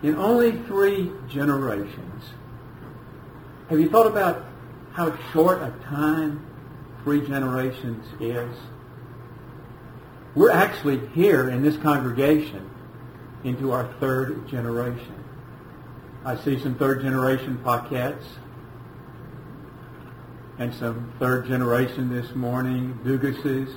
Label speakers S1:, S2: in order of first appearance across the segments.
S1: in only 3 generations. Have you thought about how short a time 3 generations is? We're actually here in this congregation into our 3rd generation. I see some 3rd generation Paquettes and some 3rd generation this morning Dugases.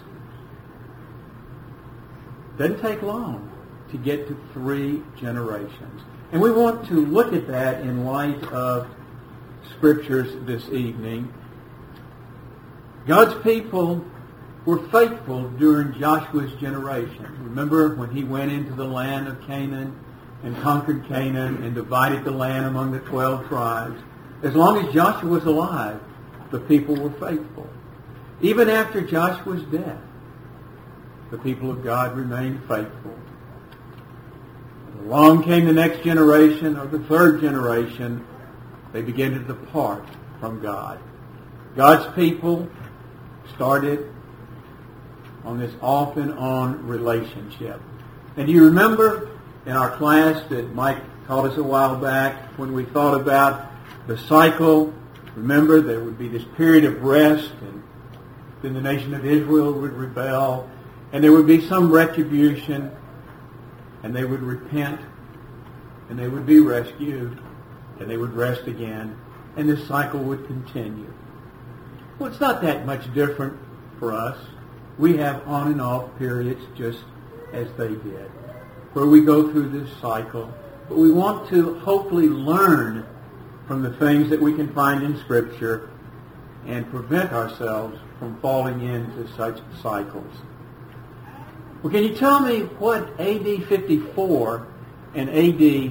S1: Doesn't take long to get to 3 generations. And we want to look at that in light of Scriptures this evening. God's people were faithful during Joshua's generation. Remember when he went into the land of Canaan and conquered Canaan and divided the land among the 12 tribes. As long as Joshua was alive, the people were faithful. Even after Joshua's death, the people of God remained faithful. Along came the next generation, or the 3rd generation. They began to depart from God. God's people started on this off and on relationship. And do you remember in our class that Mike taught us a while back when we thought about the cycle? Remember, there would be this period of rest, and then the nation of Israel would rebel, and there would be some retribution, and they would repent, and they would be rescued, and they would rest again, and this cycle would continue. Well, it's not that much different for us. We have on and off periods just as they did, where we go through this cycle, but we want to hopefully learn from the things that we can find in Scripture and prevent ourselves from falling into such cycles. Well, can you tell me what A.D. 54 and A.D.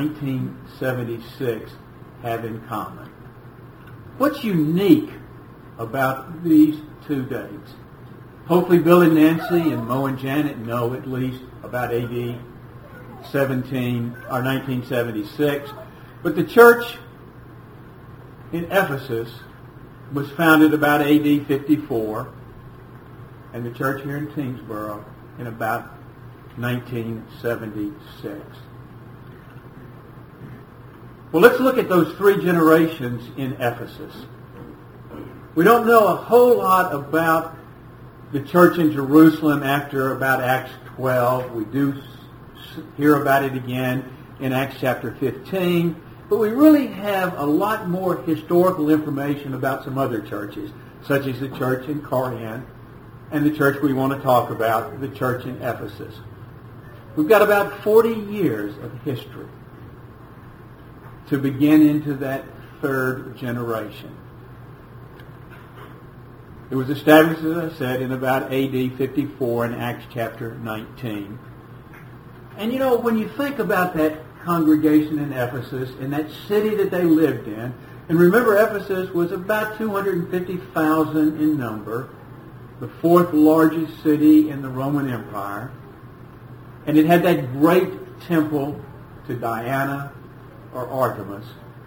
S1: 1976 have in common? What's unique about these 2 dates? Hopefully Bill and Nancy and Mo and Janet know at least about A.D. 1976. But the church in Ephesus was founded about A.D. 54, and the church here in Tyngsboro in about 1976. Well, let's look at those 3 generations in Ephesus. We don't know a whole lot about the church in Jerusalem after about Acts 12. We do hear about it again in Acts chapter 15. But we really have a lot more historical information about some other churches, such as the church in Corinth and the church we want to talk about, the church in Ephesus. We've got about 40 years of history to begin into that 3rd generation. It was established, as I said, in about A.D. 54 in Acts chapter 19. And you know, when you think about that congregation in Ephesus and that city that they lived in, and remember Ephesus was about 250,000 in number, the 4th largest city in the Roman Empire, and it had that great temple to Diana or Artemis,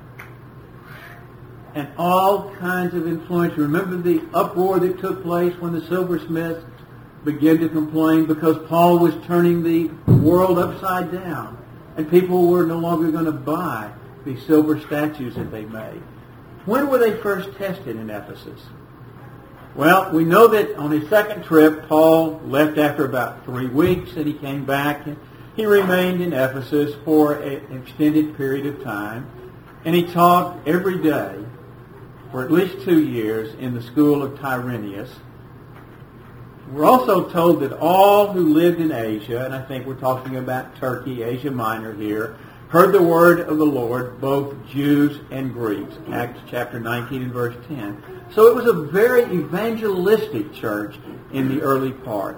S1: and all kinds of influence. Remember the uproar that took place when the silversmiths began to complain because Paul was turning the world upside down, and people were no longer going to buy these silver statues that they made. When were they first tested in Ephesus? Well, we know that on his second trip, Paul left after about 3 weeks, and he came back, and he remained in Ephesus for an extended period of time, and he taught every day for at least 2 years in the school of Tyrannus. We're also told that all who lived in Asia, and I think we're talking about Turkey, Asia Minor here, heard the word of the Lord, both Jews and Greeks. Acts chapter 19 and verse 10. So it was a very evangelistic church in the early part.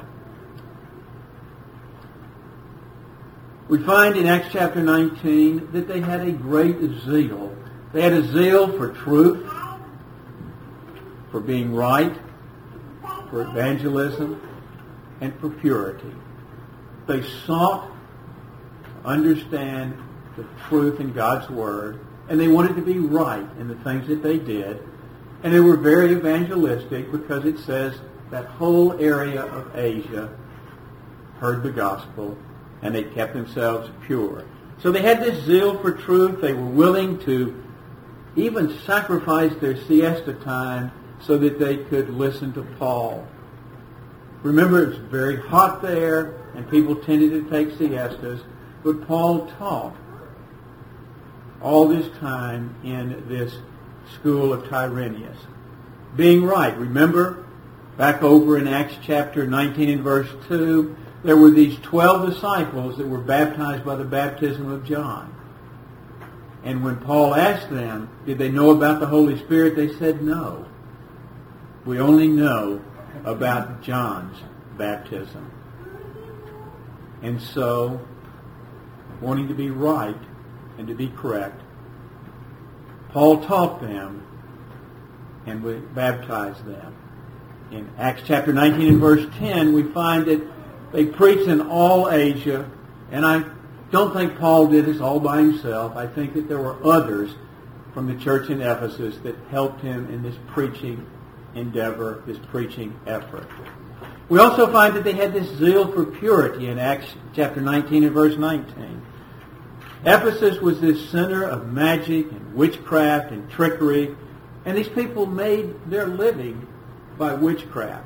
S1: We find in Acts chapter 19 that they had a great zeal. They had a zeal for truth, for being right, for evangelism, and for purity. They sought to understand the truth in God's Word, and they wanted to be right in the things that they did. And they were very evangelistic because it says that whole area of Asia heard the gospel, and they kept themselves pure. So they had this zeal for truth. They were willing to even sacrifice their siesta time so that they could listen to Paul. Remember, it was very hot there, and people tended to take siestas, but Paul taught all this time in this school of Tyrannus. Being right. Remember, back over in Acts chapter 19 and verse 2, there were these 12 disciples that were baptized by the baptism of John. And when Paul asked them, did they know about the Holy Spirit, they said no. We only know about John's baptism. And so, wanting to be right and to be correct, Paul taught them and would baptize them. In Acts chapter 19 and verse 10, we find that they preached in all Asia, and I don't think Paul did this all by himself. I think that there were others from the church in Ephesus that helped him in this preaching endeavor, this preaching effort. We also find that they had this zeal for purity in Acts chapter 19 and verse 19. Ephesus was this center of magic and witchcraft and trickery, and these people made their living by witchcraft.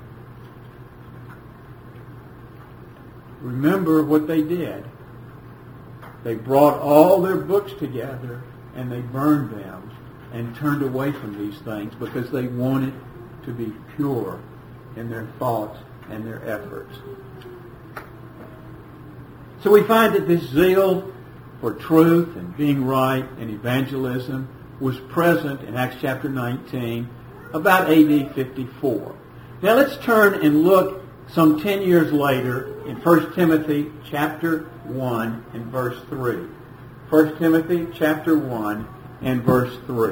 S1: Remember what they did. They brought all their books together and they burned them and turned away from these things because they wanted to be pure in their thoughts and their efforts. So we find that this zeal for truth and being right and evangelism was present in Acts chapter 19 about AD 54. Now let's turn and look some 10 years later in 1 Timothy chapter 1 and verse 3. 1 Timothy chapter 1 and verse 3.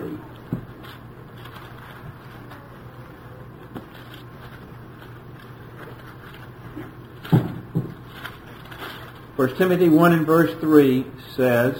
S1: First Timothy 1 and verse 3 says,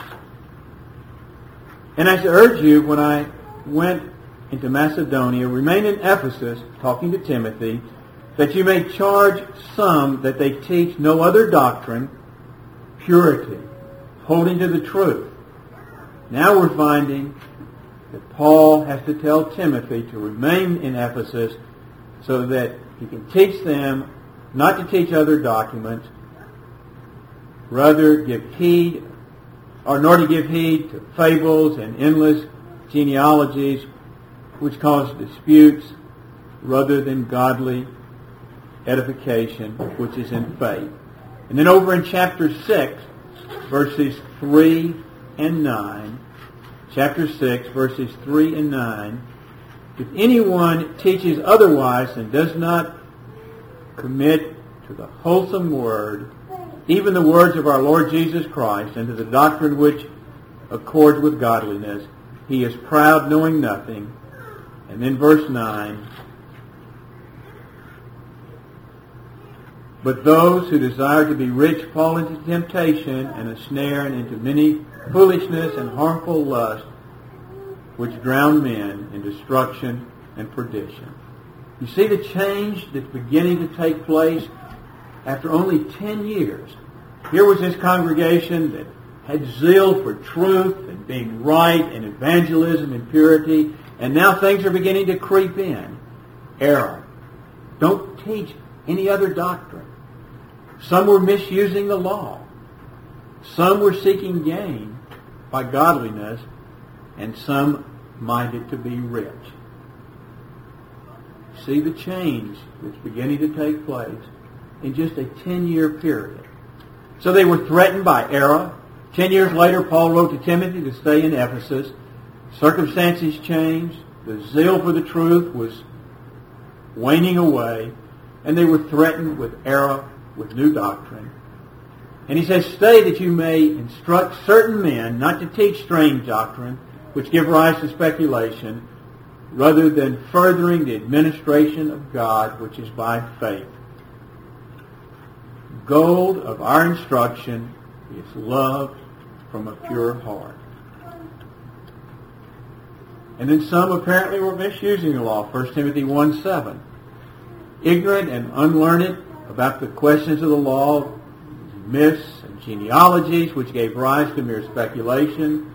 S1: "And as I urge you when I went into Macedonia, remain in Ephesus," talking to Timothy, "that you may charge some that they teach no other doctrine, purity, holding to the truth." Now we're finding that Paul has to tell Timothy to remain in Ephesus so that he can teach them not to teach other documents, rather give heed, or nor to give heed to fables and endless genealogies which cause disputes, rather than godly edification, which is in faith. And then over in chapter 6, verses 3 and 9, chapter 6, verses 3 and 9, "If anyone teaches otherwise and does not commit to the wholesome word, even the words of our Lord Jesus Christ, and to the doctrine which accords with godliness, he is proud, knowing nothing." And then verse 9, "But those who desire to be rich fall into temptation and a snare, and into many foolishness and harmful lust, which drown men in destruction and perdition." You see the change that's beginning to take place after only 10 years. Here was this congregation that had zeal for truth and being right and evangelism and purity, and now things are beginning to creep in. Error. Don't teach any other doctrine. Some were misusing the law. Some were seeking gain by godliness, and some minded to be rich. See the change that's beginning to take place in just a 10-year period. So they were threatened by error. 10 years later, Paul wrote to Timothy to stay in Ephesus. Circumstances changed. The zeal for the truth was waning away, and they were threatened with error, with new doctrine. And he says, "Stay that you may instruct certain men not to teach strange doctrine, which give rise to speculation, rather than furthering the administration of God, which is by faith. Goal of our instruction is love from a pure heart." And then some apparently were misusing the law. 1 Timothy 1:7. "Ignorant and unlearned about the questions of the law, myths and genealogies, which gave rise to mere speculation,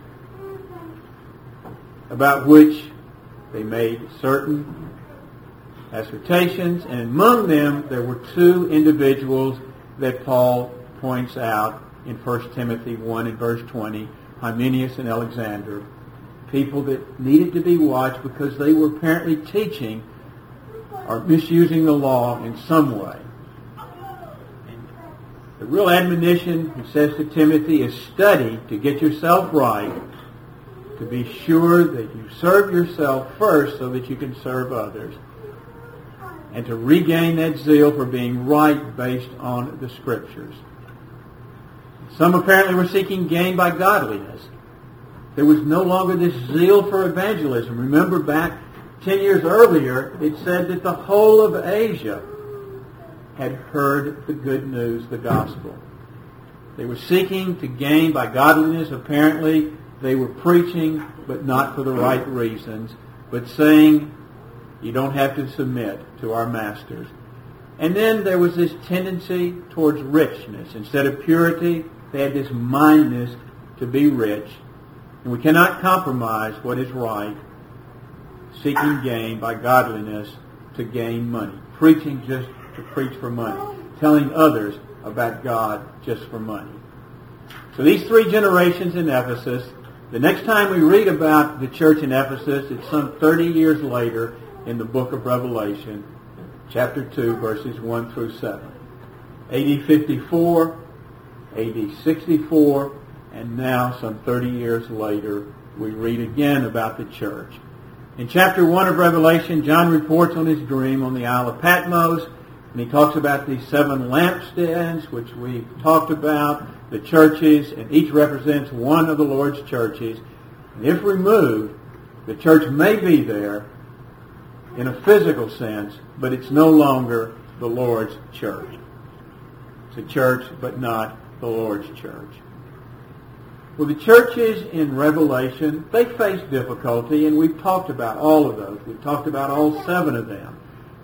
S1: about which they made certain assertions, and among them there were two individuals that Paul points out in 1 Timothy 1 and verse 20, Hymenaeus and Alexander, people that needed to be watched because they were apparently teaching or misusing the law in some way. And the real admonition, he says to Timothy, is study to get yourself right, to be sure that you serve yourself first so that you can serve others, and to regain that zeal for being right based on the Scriptures. Some apparently were seeking gain by godliness. There was no longer this zeal for evangelism. Remember back 10 years earlier, it said that the whole of Asia had heard the good news, the gospel. They were seeking to gain by godliness. Apparently, they were preaching, but not for the right reasons, but saying, you don't have to submit to our masters. And then there was this tendency towards richness. Instead of purity, they had this mindedness to be rich. And we cannot compromise what is right, seeking gain by godliness to gain money. Preaching just to preach for money. Telling others about God just for money. So these three generations in Ephesus, the next time we read about the church in Ephesus, it's some 30 years later in the book of Revelation, chapter 2, verses 1 through 7. AD 54, AD 64, and now some 30 years later, we read again about the church. In chapter 1 of Revelation, John reports on his dream on the Isle of Patmos, and he talks about these 7 lampstands, which we've talked about, the churches, and each represents one of the Lord's churches. And if removed, the church may be there in a physical sense, but it's no longer the Lord's church. It's a church, but not the Lord's church. Well, the churches in Revelation, they face difficulty, and we've talked about all of those. We've talked about all 7 of them.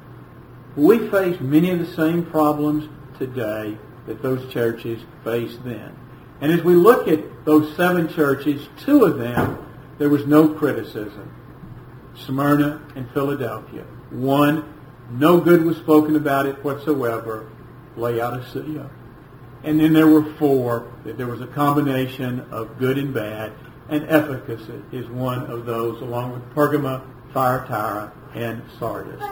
S1: We face many of the same problems today that those churches faced then. And as we look at those 7 churches, 2 of them, there was no criticism. Smyrna and Philadelphia. 1, no good was spoken about it whatsoever. Laodicea. And then there were 4 that there was a combination of good and bad. And Ephesus is one of those, along with Pergama, Thyatira, and Sardis.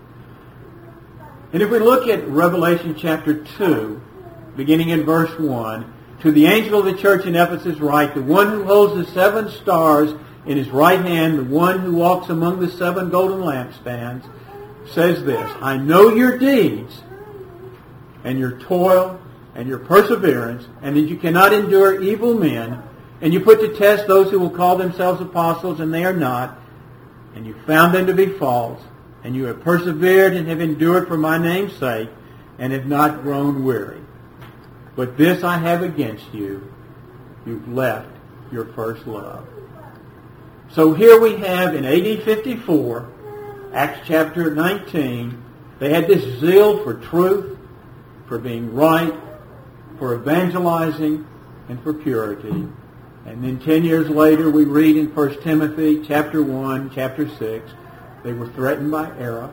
S1: And if we look at Revelation chapter 2, beginning in verse 1, to the angel of the church in Ephesus write, the one who holds the 7 stars in his right hand, the one who walks among the 7 golden lampstands, says this, I know your deeds and your toil and your perseverance, and that you cannot endure evil men, and you put to test those who will call themselves apostles, and they are not, and you found them to be false, and you have persevered and have endured for my name's sake, and have not grown weary. But this I have against you, you've left your first love. So here we have in AD 54, Acts chapter 19, they had this zeal for truth, for being right, for evangelizing, and for purity. And then 10 years later, we read in 1 Timothy chapter 1, chapter 6, they were threatened by error.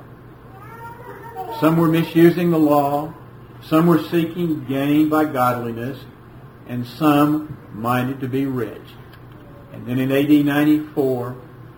S1: Some were misusing the law. Some were seeking gain by godliness. And some minded to be rich. And then in AD 94,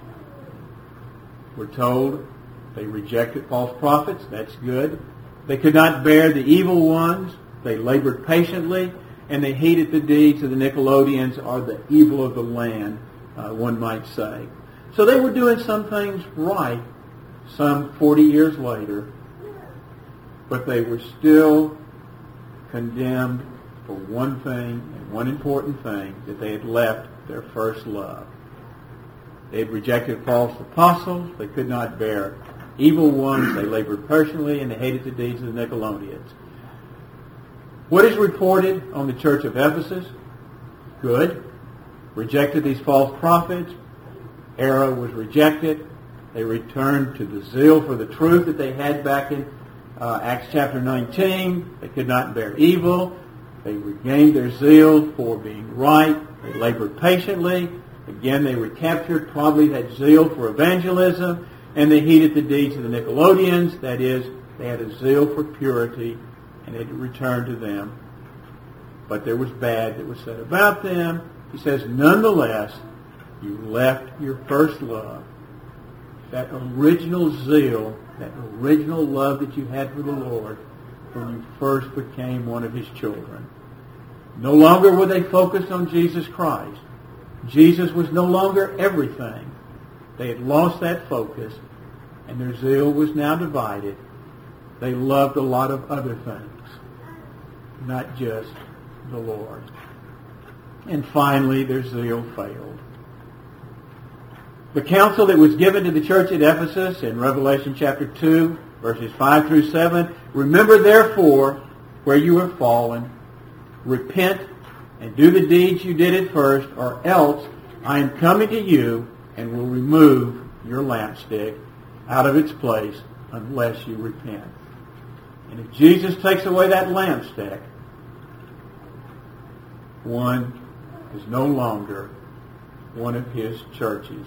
S1: we're told they rejected false prophets. That's good. They could not bear the evil ones. They labored patiently, and they hated the deeds of the Nicolaitans, or the evil of the land, one might say. So they were doing some things right some 40 years later, but they were still condemned for one thing, and one important thing, that they had left their first love. They had rejected false apostles. They could not bear evil ones. They labored patiently, and they hated the deeds of the Nicolaitans. What is reported on the church of Ephesus? Good. Rejected these false prophets. Error was rejected. They returned to the zeal for the truth that they had back in Acts chapter 19. They could not bear evil. They regained their zeal for being right. They labored patiently. Again, they recaptured probably that zeal for evangelism, and they heeded the deeds of the Nicolaitans. That is, they had a zeal for purity, and it returned to them. But there was bad that was said about them. He says, nonetheless, you left your first love. That original zeal, that original love that you had for the Lord when you first became one of His children. No longer were they focused on Jesus Christ. Jesus was no longer everything. They had lost that focus, and their zeal was now divided. They loved a lot of other things, not just the Lord. And finally, their zeal failed. The counsel that was given to the church at Ephesus in Revelation chapter 2, verses 5 through 7, remember therefore where you have fallen, repent and do the deeds you did at first, or else I am coming to you and will remove your lampstick out of its place unless you repent. And if Jesus takes away that lampstick, one is no longer one of His churches.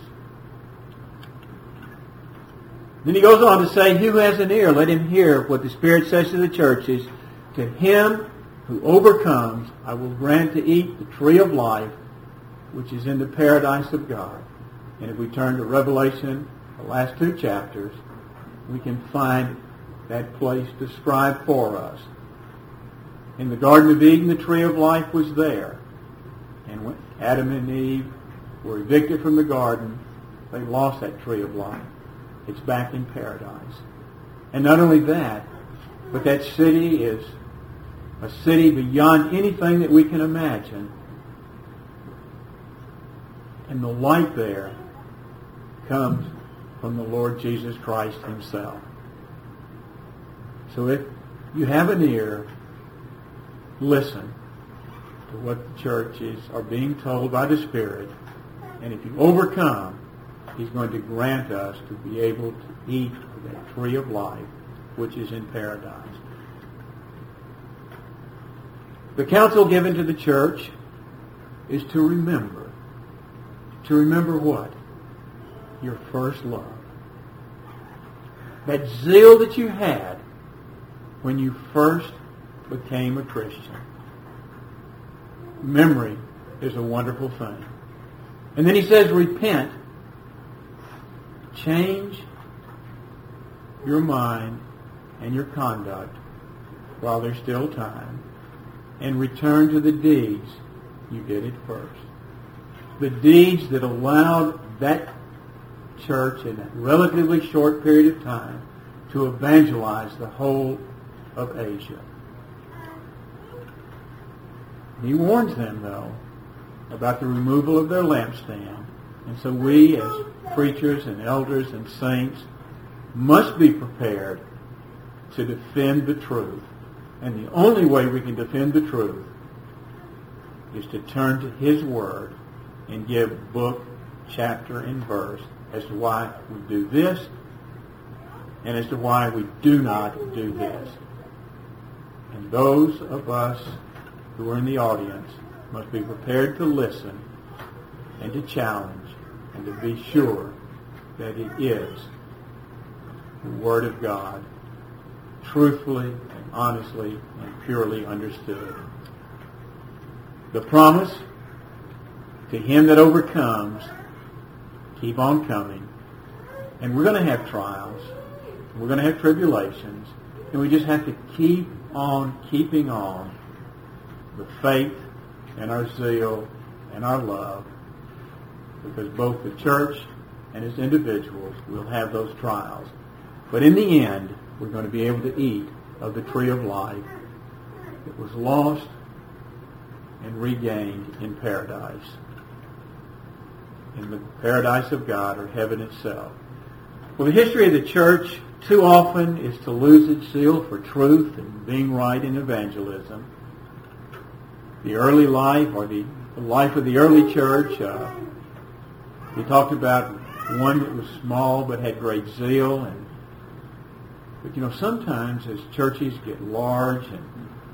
S1: Then he goes on to say, who has an ear, let him hear what the Spirit says to the churches. To him who overcomes, I will grant to eat the tree of life, which is in the paradise of God. And if we turn to Revelation, the last 2 chapters, we can find that place described for us. In the Garden of Eden, the tree of life was there. And when Adam and Eve were evicted from the garden, they lost that tree of life. It's back in paradise. And not only that, but that city is a city beyond anything that we can imagine. And the light there comes from the Lord Jesus Christ Himself. So if you have an ear, listen to what the churches are being told by the Spirit. And if you overcome, He's going to grant us to be able to eat of that tree of life, which is in paradise. The counsel given to the church is to remember. To remember what? Your first love. That zeal that you had when you first became a Christian. Memory is a wonderful thing. And then he says, repent. Change your mind and your conduct while there's still time, and return to the deeds you did at first. The deeds that allowed that church in a relatively short period of time to evangelize the whole of Asia. He warns them, though, about the removal of their lampstand. And so we, as preachers and elders and saints, must be prepared to defend the truth. And the only way we can defend the truth is to turn to His Word and give book, chapter, and verse as to why we do this and as to why we do not do this. And those of us who are in the audience must be prepared to listen and to challenge and to be sure that it is the Word of God, truthfully and honestly and purely understood. The promise, to him that overcomes, keep on coming. And we're going to have trials. We're going to have tribulations. And we just have to keep on keeping on the faith and our zeal and our love, because both the church and as individuals will have those trials. But in the end, we're going to be able to eat of the tree of life that was lost and regained in paradise, in the paradise of God, or heaven itself. Well, the history of the church too often is to lose its zeal for truth and being right in evangelism. The early life, or the life of the early church, we talked about one that was small but had great zeal. But sometimes as churches get large and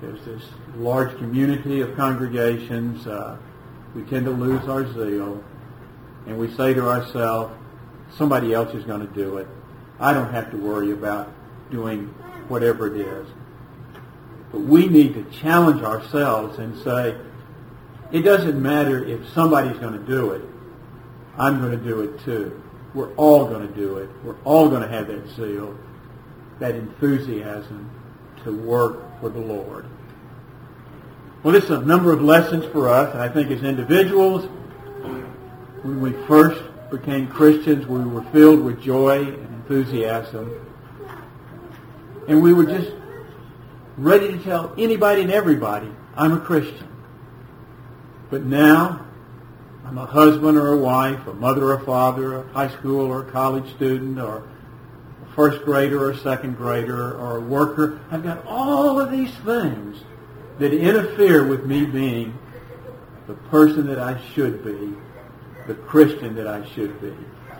S1: there's this large community of congregations. We tend to lose our zeal, and we say to ourselves, somebody else is going to do it. I don't have to worry about doing whatever it is. But we need to challenge ourselves and say, it doesn't matter if somebody's going to do it. I'm going to do it too. We're all going to do it. We're all going to have that zeal, that enthusiasm to work for the Lord. Well, this is a number of lessons for us, and I think as individuals, when we first became Christians, we were filled with joy and enthusiasm, and we were just ready to tell anybody and everybody, I'm a Christian. But now, I'm a husband or a wife, a mother or a father, a high school or a college student, or a first grader or a second grader, or a worker. I've got all of these things that interfere with me being the person that I should be, the Christian that I should be.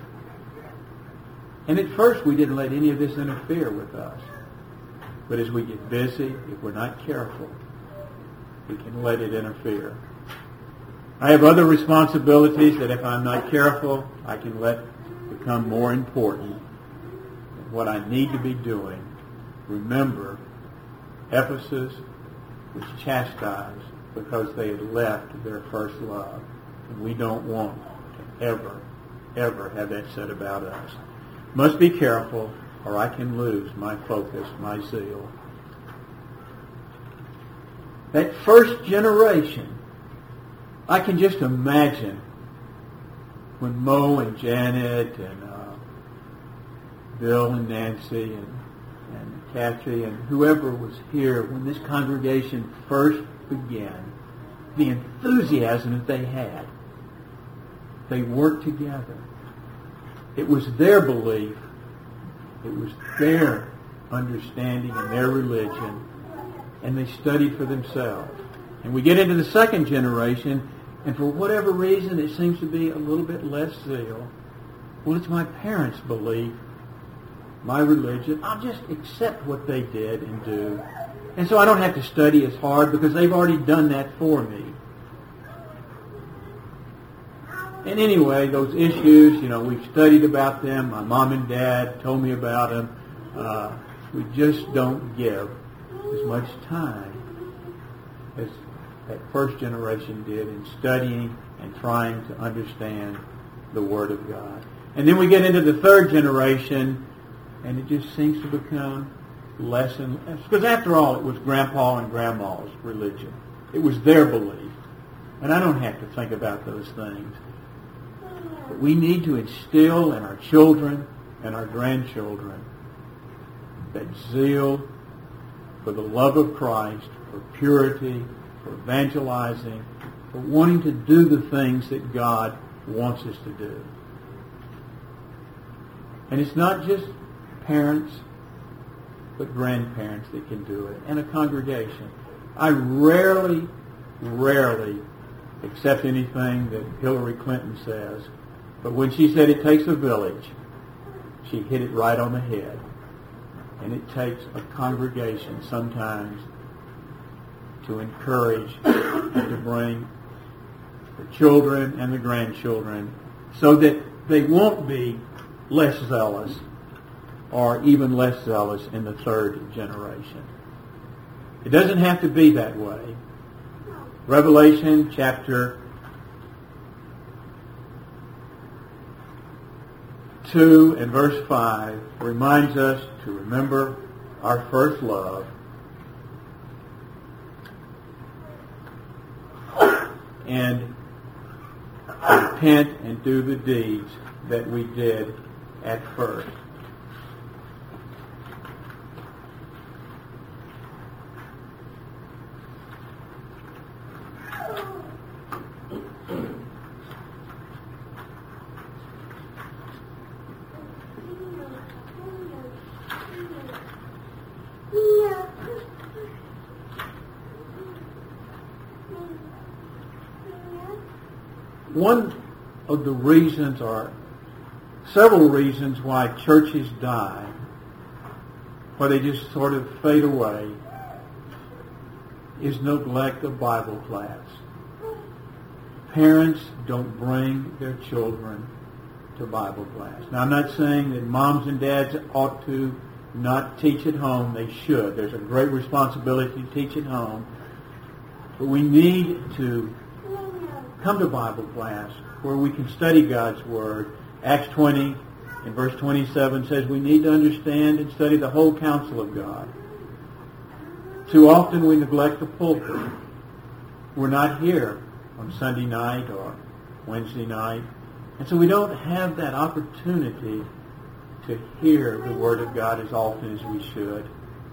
S1: And at first we didn't let any of this interfere with us. But as we get busy, if we're not careful, we can let it interfere. I have other responsibilities that if I'm not careful, I can let become more important than what I need to be doing. Remember, Ephesus was chastised because they had left their first love. And we don't want to ever have that said about us. Must be careful, or I can lose my focus, my zeal. That first generation, I can just imagine when Mo and Janet and Bill and Nancy and Kathy and whoever was here, when this congregation first began, the enthusiasm that they had. They worked together. It was their belief. It was their understanding and their religion. And they studied for themselves. And we get into the second generation, and for whatever reason, it seems to be a little bit less zeal. Well, it's my parents' belief, my religion. I'll just accept what they did and do. And so I don't have to study as hard because they've already done that for me. And anyway, those issues, we've studied about them. My mom and dad told me about them. We just don't give as much time as that first generation did in studying and trying to understand the Word of God. And then we get into the third generation, and it just seems to become less and less. Because after all, it was Grandpa and Grandma's religion. It was their belief. And I don't have to think about those things. But we need to instill in our children and our grandchildren that zeal for the love of Christ, for purity, for evangelizing, for wanting to do the things that God wants us to do. And it's not just parents, but grandparents that can do it, and a congregation. I rarely accept anything that Hillary Clinton says, but when she said it takes a village, she hit it right on the head. And it takes a congregation sometimes to encourage and to bring the children and the grandchildren so that they won't be less zealous or even less zealous in the third generation. It doesn't have to be that way. Revelation chapter 2 and verse 5 reminds us to remember our first love and repent and do the deeds that we did at first. One of the reasons, or several reasons, why churches die, why they just sort of fade away, is neglect of Bible class. Parents don't bring their children to Bible class. Now, I'm not saying that moms and dads ought to not teach at home. They should. There's a great responsibility to teach at home. But we need to come to Bible class where we can study God's Word. Acts 20 in verse 27 says we need to understand and study the whole counsel of God. Too often we neglect the pulpit. We're not here on Sunday night or Wednesday night. And so we don't have that opportunity to hear the Word of God as often as we should.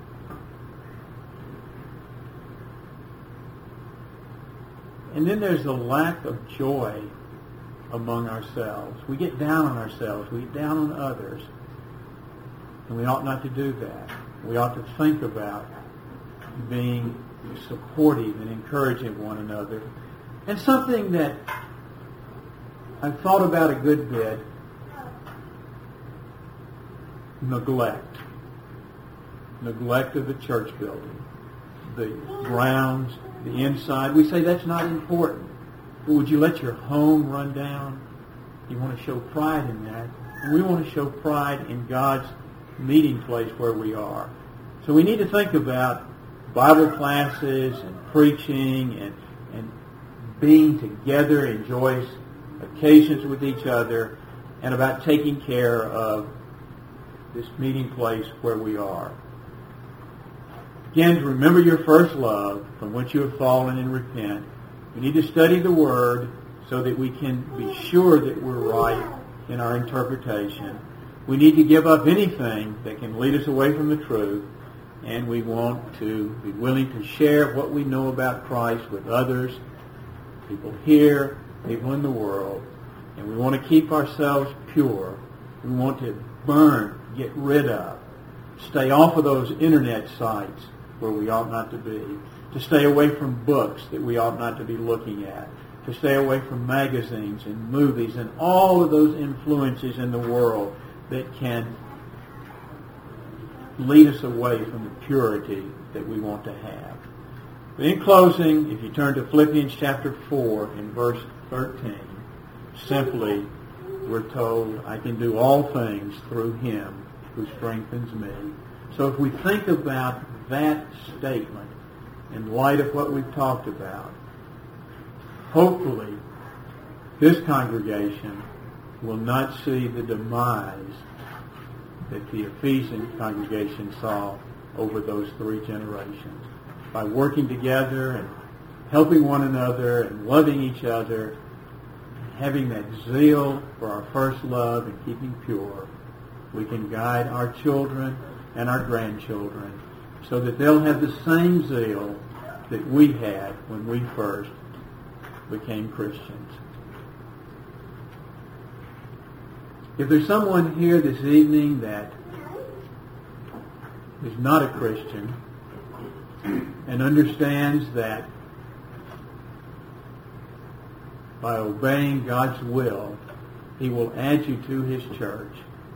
S1: And then there's the lack of joy among ourselves. We get down on ourselves. We get down on others. And we ought not to do that. We ought to think about being supportive and encouraging one another. And something that I've thought about a good bit, neglect. Neglect of the church building. The grounds, the inside. We say that's not important. But would you let your home run down? You want to show pride in that. And we want to show pride in God's meeting place where we are. So we need to think about Bible classes and preaching and being together in joyous occasions with each other, and about taking care of this meeting place where we are. Again, to remember your first love from which you have fallen and repent. We need to study the Word so that we can be sure that we're right in our interpretation. We need to give up anything that can lead us away from the truth, and we want to be willing to share what we know about Christ with others, people here, people in the world, and we want to keep ourselves pure. We want to burn, get rid of, stay off of those internet sites where we ought not to be, to stay away from books that we ought not to be looking at, to stay away from magazines and movies and all of those influences in the world that can lead us away from the purity that we want to have. But in closing, if you turn to Philippians chapter 4 in verse 13, simply we're told, I can do all things through Him who strengthens me. So if we think about that statement in light of what we've talked about, hopefully this congregation will not see the demise that the Ephesian congregation saw over those 3 generations. By working together and helping one another and loving each other, having that zeal for our first love and keeping pure, we can guide our children and our grandchildren so that they'll have the same zeal that we had when we first became Christians. If there's someone here this evening that is not a Christian and understands that by obeying God's will, He will add you to His church.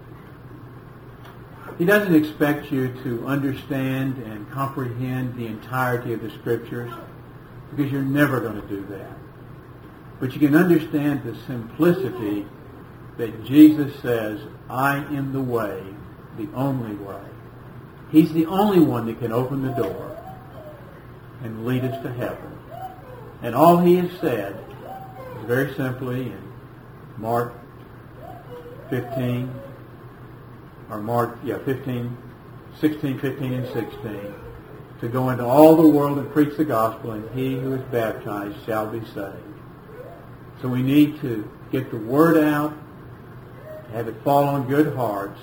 S1: He doesn't expect you to understand and comprehend the entirety of the Scriptures, because you're never going to do that. But you can understand the simplicity that Jesus says, I am the way, the only way. He's the only one that can open the door and lead us to heaven. And all He has said is very simply in Mark 15, or Mark, 15, 16, 15, and 16, to go into all the world and preach the gospel, and he who is baptized shall be saved. So we need to get the word out, have it fall on good hearts,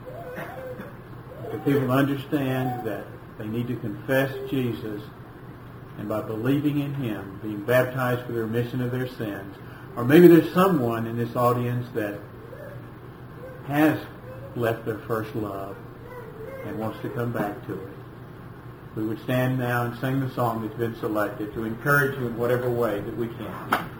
S1: for people to understand that they need to confess Jesus, and by believing in Him, being baptized for the remission of their sins. Or maybe there's someone in this audience that has left their first love and wants to come back to it. We would stand now and sing the song that's been selected to encourage you in whatever way that we can.